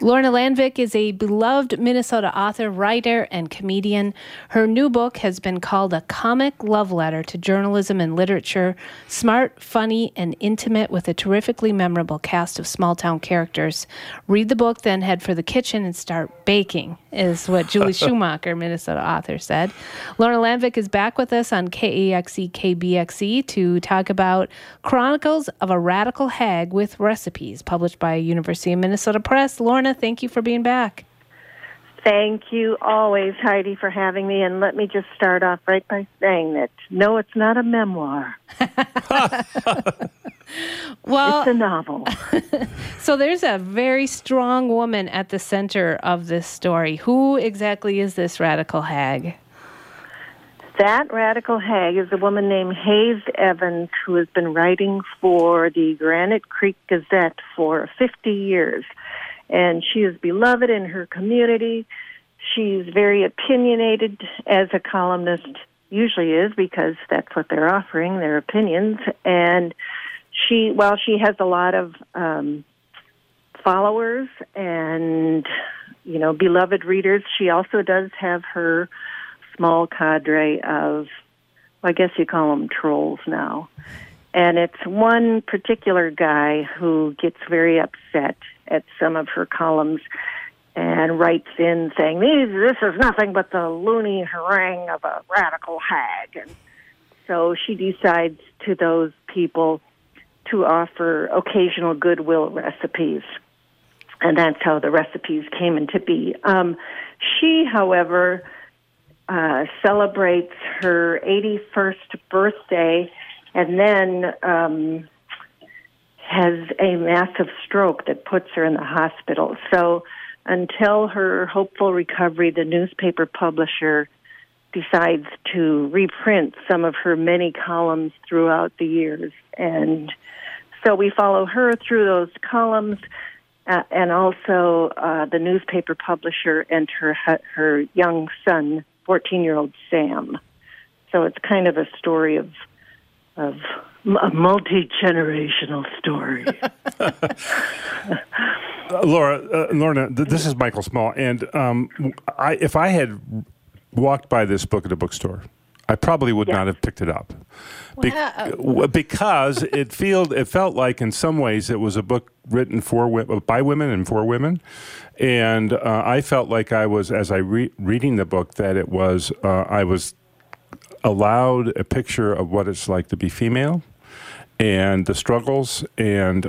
Lorna Landvik is a beloved Minnesota author, writer, and comedian. Her new book has been called a comic love letter to journalism and literature, smart, funny, and intimate with a terrifically memorable cast of small-town characters. Read the book, then head for the kitchen and start baking, is what Julie Schumacher, Minnesota author, said. Lorna Landvik is back with us on KAXE, KBXE to talk about Chronicles of a Radical Hag with Recipes, published by University of Minnesota Press. Lorna, thank you for being back. Thank you always, Heidi, for having me. And let me just start off right by saying that, no, it's not a memoir. Well, it's a novel. So there's a very strong woman at the center of this story. Who exactly is this radical hag? That radical hag is a woman named Hayes Evans, who has been writing for the Granite Creek Gazette for 50 years. And she is beloved in her community. She's very opinionated, as a columnist usually is, because that's what they're offering, their opinions. And while she has a lot of followers and, beloved readers, she also does have her small cadre of, I guess you call them trolls now. And it's one particular guy who gets very upset at some of her columns and writes in saying, this is nothing but the loony harangue of a radical hag. And so she decides to those people to offer occasional goodwill recipes. And that's how the recipes came into be. She, however, celebrates her 81st birthday and then has a massive stroke that puts her in the hospital. So until her hopeful recovery, the newspaper publisher decides to reprint some of her many columns throughout the years. And so we follow her through those columns and also the newspaper publisher and her young son, 14-year-old Sam. So it's kind of a story of a multi-generational story. Lorna, this is Michael Small, and if I had walked by this book at a bookstore, I probably would not have picked it up, because it felt like in some ways it was a book written by women and for women, and I felt like I was, as I reading the book, that it was I was allowed a picture of what it's like to be female and the struggles, and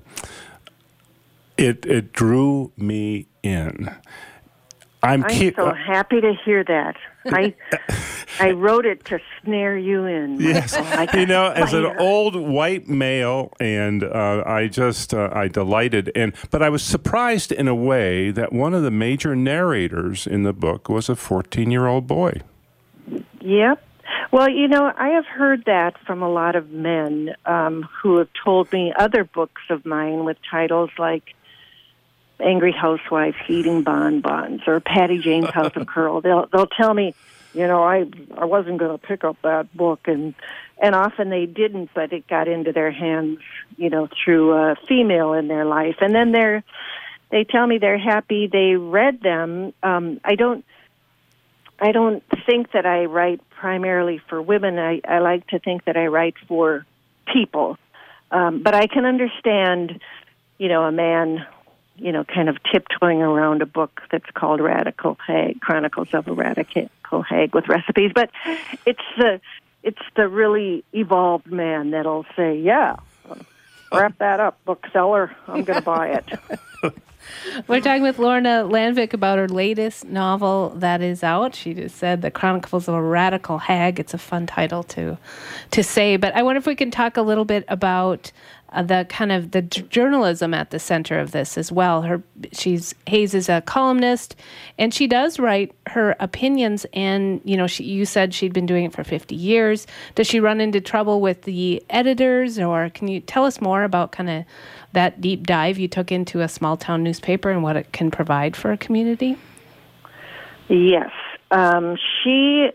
it drew me in. I'm so happy to hear that. I wrote it to snare you in. Yes, as an old white male, and I delighted. But I was surprised in a way that one of the major narrators in the book was a 14-year-old boy. Yep. Well, I have heard that from a lot of men who have told me other books of mine with titles like Angry Housewife Eating Bonbons or Patty Jane's House of Curl. They'll tell me, I wasn't going to pick up that book, and often they didn't, but it got into their hands, through a female in their life, and then they tell me they're happy they read them. I don't think that I write primarily for women. I like to think that I write for people. But I can understand, a man, kind of tiptoeing around a book that's called Radical Hag, Chronicles of a Radical Hag with Recipes. But it's the really evolved man that'll say, yeah, wrap that up, bookseller. I'm going to buy it. We're talking with Lorna Landvik about her latest novel that is out. She just said The Chronicles of a Radical Hag. It's a fun title to say. But I wonder if we can talk a little bit about the journalism at the center of this as well. Hayes is a columnist, and she does write her opinions. And you said she'd been doing it for 50 years. Does she run into trouble with the editors, or can you tell us more about kind of that deep dive you took into a small town newspaper and what it can provide for a community? Yes, she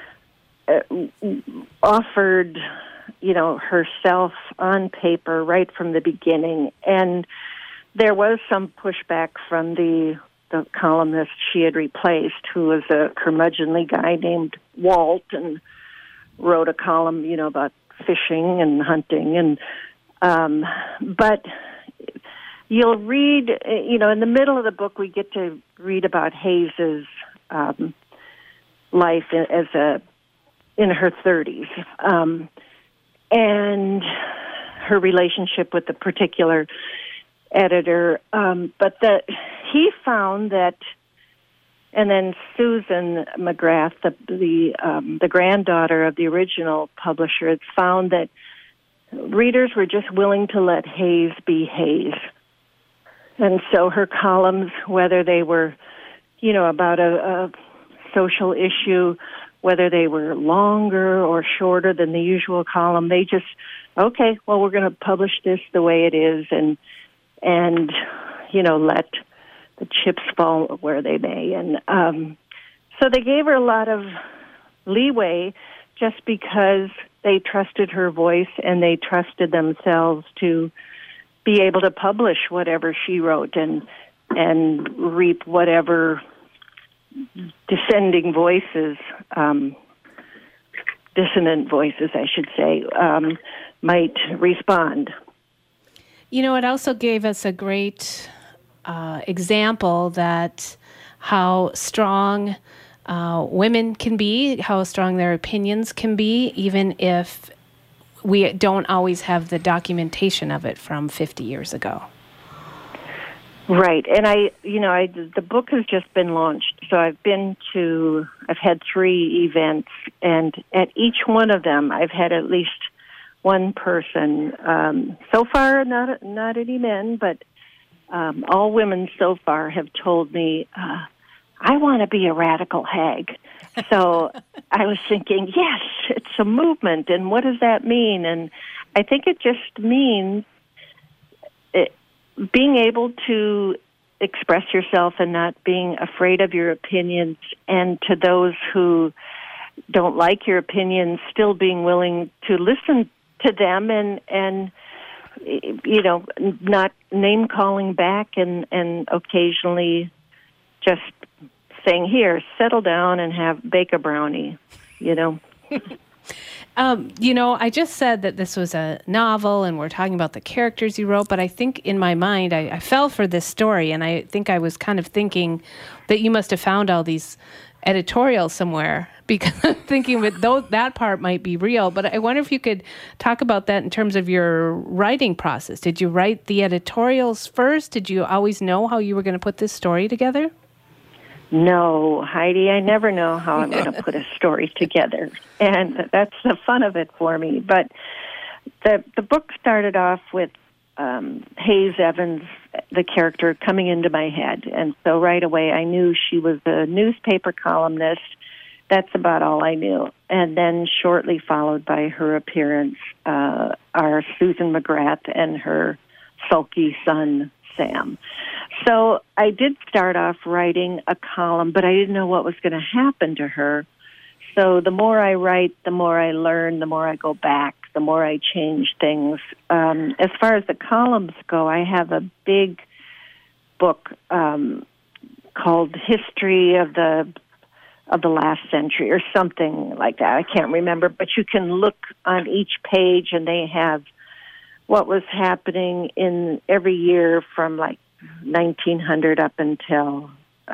offered herself on paper right from the beginning. And there was some pushback from the columnist she had replaced, who was a curmudgeonly guy named Walt, and wrote a column, about fishing and hunting, and but you'll read, in the middle of the book, we get to read about Hayes's life in her 30s, and her relationship with the particular editor, but that he found that, and then Susan McGrath, the granddaughter of the original publisher, had found that readers were just willing to let Hayes be Hayes. And so her columns, whether they were, about a social issue, whether they were longer or shorter than the usual column, they just, okay, well, we're going to publish this the way it is, and let the chips fall where they may. And so they gave her a lot of leeway just because they trusted her voice and they trusted themselves to be able to publish whatever she wrote and reap whatever dissonant voices, I should say, might respond. It also gave us a great example that how strong women can be, how strong their opinions can be, even if we don't always have the documentation of it from 50 years ago. Right, and the book has just been launched, so I've had 3 events, and at each one of them, I've had at least one person. So far, not any men, but all women so far have told me, I want to be a radical hag. So I was thinking, yes, it's a movement, and what does that mean? And I think it just means being able to express yourself and not being afraid of your opinions, and to those who don't like your opinions, still being willing to listen to them and not name-calling back and occasionally just saying, here, settle down and bake a brownie, I just said that this was a novel and we're talking about the characters you wrote, but I think in my mind, I fell for this story, and I think I was kind of thinking that you must have found all these editorials somewhere, because I'm thinking that part might be real, but I wonder if you could talk about that in terms of your writing process. Did you write the editorials first? Did you always know how you were going to put this story together? No, Heidi, I never know how I'm going to put a story together, and that's the fun of it for me. But the book started off with Hayes Evans, the character, coming into my head, and so right away I knew she was a newspaper columnist. That's about all I knew. And then shortly followed by her appearance are Susan McGrath and her sulky son, Sam. So I did start off writing a column, but I didn't know what was going to happen to her. So the more I write, the more I learn, the more I go back, the more I change things. As far as the columns go, I have a big book called History of the Last Century or something like that. I can't remember, but you can look on each page and they have what was happening in every year from like 1900 up until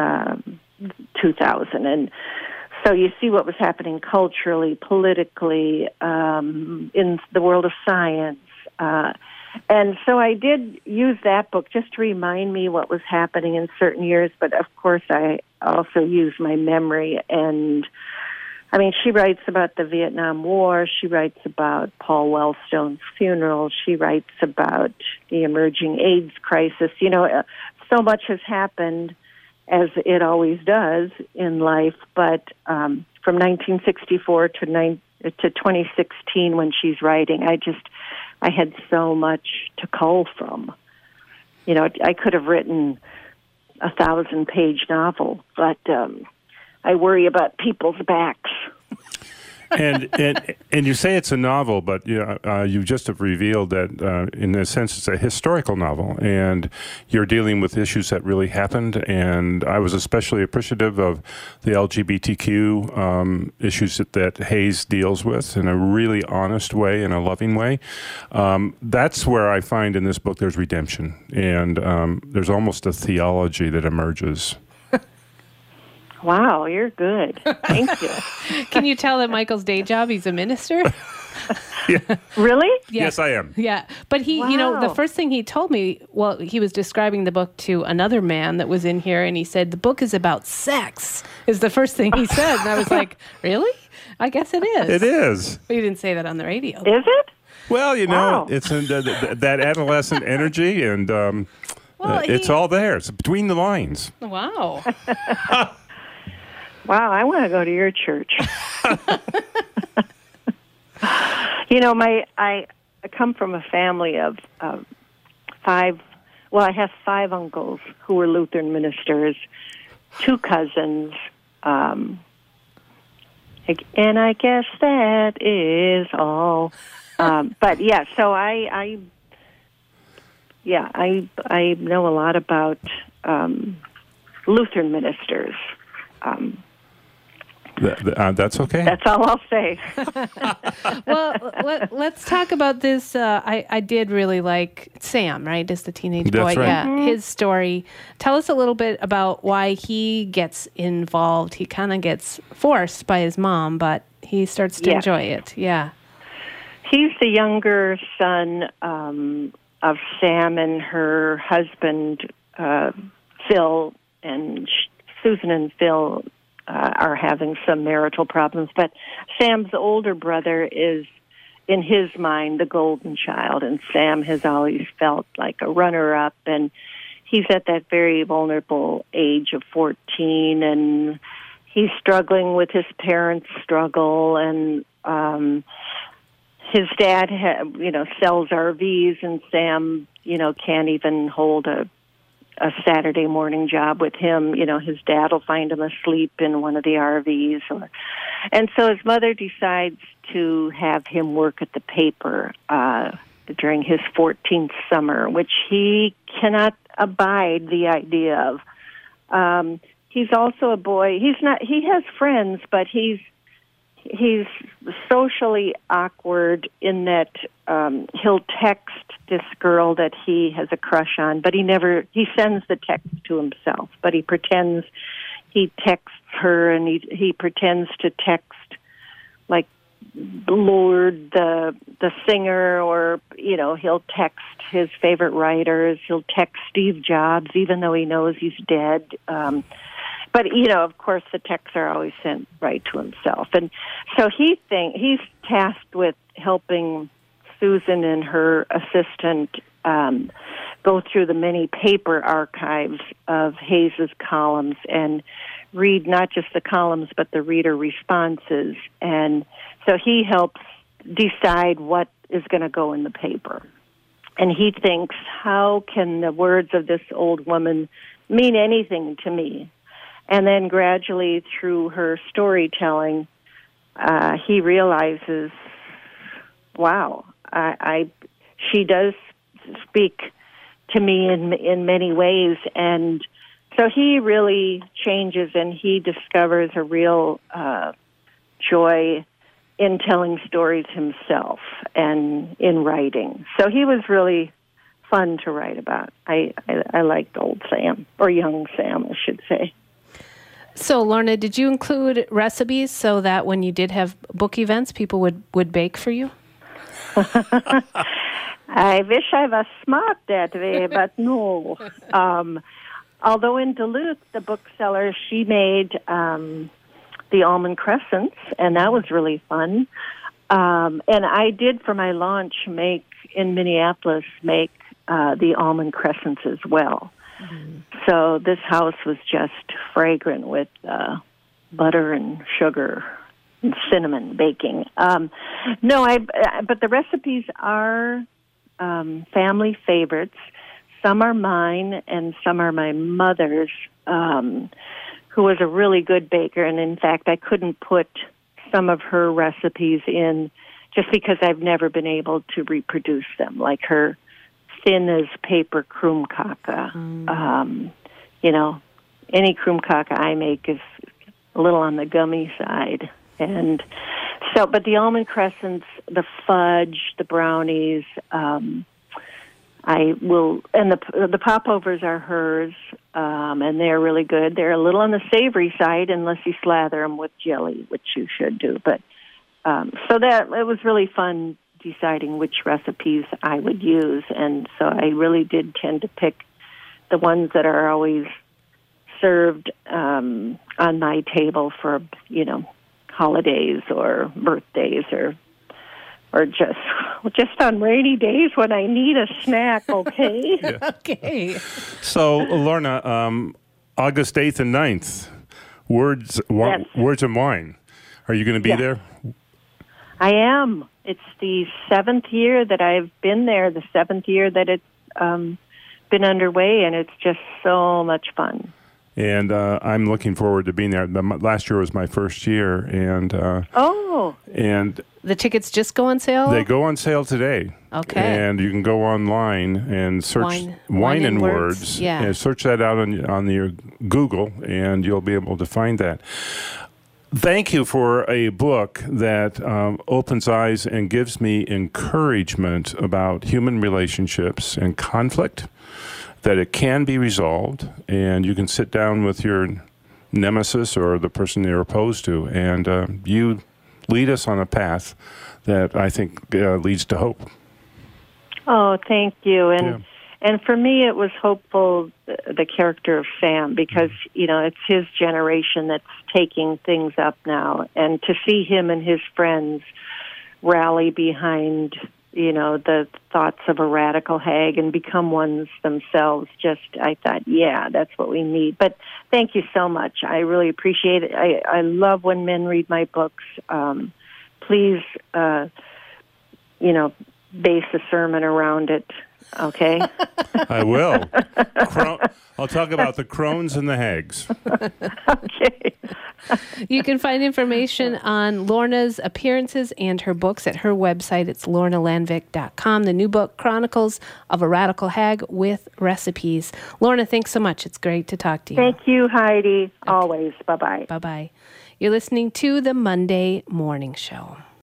2000. And so you see what was happening culturally, politically, in the world of science. And so I did use that book just to remind me what was happening in certain years, but of course I also use my memory. And I mean, she writes about the Vietnam War, she writes about Paul Wellstone's funeral, she writes about the emerging AIDS crisis. So much has happened, as it always does in life, but from 1964 to 2016 when she's writing, I had so much to cull from. I could have written a 1,000-page novel, but I worry about people's backs. And you say it's a novel, but you just have revealed that in a sense it's a historical novel, and you're dealing with issues that really happened. And I was especially appreciative of the LGBTQ issues that Hayes deals with in a really honest way, in a loving way. That's where I find in this book there's redemption, and there's almost a theology that emerges. Wow, you're good. Thank you. Can you tell that Michael's day job, he's a minister? Yeah. Really? Yeah. Yes, I am. Yeah. But he, the first thing he told me, well, he was describing the book to another man that was in here, and he said, the book is about sex, is the first thing he said. And I was like, really? I guess it is. It is. But you didn't say that on the radio. Is it? Well, Wow. it's that adolescent energy, and it's all there. It's between the lines. Wow. Wow, I want to go to your church. I come from a family of five. Well, I have 5 uncles who were Lutheran ministers, 2 cousins, and I guess that is all. But yeah, so I know a lot about Lutheran ministers. That's okay. That's all I'll say. Well, let's talk about this. I did really like Sam, right? Is the teenage boy. That's right. Yeah, Mm-hmm. his story. Tell us a little bit about why he gets involved. He kind of gets forced by his mom, but he starts to enjoy it. Yeah. He's the younger son of Sam and her husband, Phil, and Susan and Phil are having some marital problems. But Sam's older brother is, in his mind, the golden child, and Sam has always felt like a runner-up, and he's at that very vulnerable age of 14, and he's struggling with his parents' struggle, and his dad, sells RVs, and Sam, can't even hold a Saturday morning job with him. His dad will find him asleep in one of the RVs. And so his mother decides to have him work at the paper during his 14th summer, which he cannot abide the idea of. He's also a boy. He has friends, but he's socially awkward in that he'll text this girl that he has a crush on, but he sends the text to himself, but he pretends he texts her, and he pretends to text like Lord the singer, or he'll text his favorite writers. He'll text Steve Jobs even though he knows he's dead. But, of course, the texts are always sent right to himself. And so he's tasked with helping Susan and her assistant go through the many paper archives of Hayes's columns and read not just the columns but the reader responses. And so he helps decide what is going to go in the paper. And he thinks, how can the words of this old woman mean anything to me? And then gradually, through her storytelling, he realizes, wow, she does speak to me in many ways. And so he really changes, and he discovers a real joy in telling stories himself and in writing. So he was really fun to write about. I liked old Sam, or young Sam, I should say. So, Lorna, did you include recipes so that when you did have book events, people would bake for you? I wish I was smart that way, but no. Although in Duluth, the bookseller, she made the almond crescents, and that was really fun. And I did, for my launch, make the almond crescents as well. Mm-hmm. So this house was just fragrant with butter and sugar and cinnamon baking. But the recipes are family favorites. Some are mine and some are my mother's, who was a really good baker. And in fact, I couldn't put some of her recipes in just because I've never been able to reproduce them, like her thin as paper kroomkaka. You know, any kroomkaka I make is a little on the gummy side. And so, but the almond crescents, the fudge, the brownies, I will, and the popovers are hers, and they're really good. They're a little on the savory side unless you slather them with jelly, which you should do. But so that it was really fun deciding which recipes I would use, and so I really did tend to pick the ones that are always served on my table for, you know, holidays or birthdays or just on rainy days when I need a snack, okay? Yeah. Okay. So, Lorna, August 8th and 9th, Words and Wine. Are you going to be there? I am. It's the 7th year that I've been there, the 7th year that it's been underway, and it's just so much fun. And I'm looking forward to being there. Last year was my first year, and and the tickets just go on sale? They go on sale today. Okay. And you can go online and search Wine and Words. Yeah. And search that out on your Google, and you'll be able to find that. Thank you for a book that opens eyes and gives me encouragement about human relationships and conflict, that it can be resolved, and you can sit down with your nemesis or the person you're opposed to, and you lead us on a path that I think leads to hope. Oh, thank you. And for me, it was hopeful, the character of Sam, because, you know, it's his generation that's taking things up now. And to see him and his friends rally behind, you know, the thoughts of a radical hag and become ones themselves, I thought, yeah, that's what we need. But thank you so much. I really appreciate it. I love when men read my books. Please, you know, base a sermon around it. Okay. I will. I'll talk about the crones and the hags. Okay. You can find information on Lorna's appearances and her books at her website. It's lornalandvik.com. The new book, Chronicles of a Radical Hag with Recipes. Lorna, thanks so much. It's great to talk to you. Thank you, Heidi. Okay. Always. Bye-bye. Bye-bye. You're listening to the Monday Morning Show.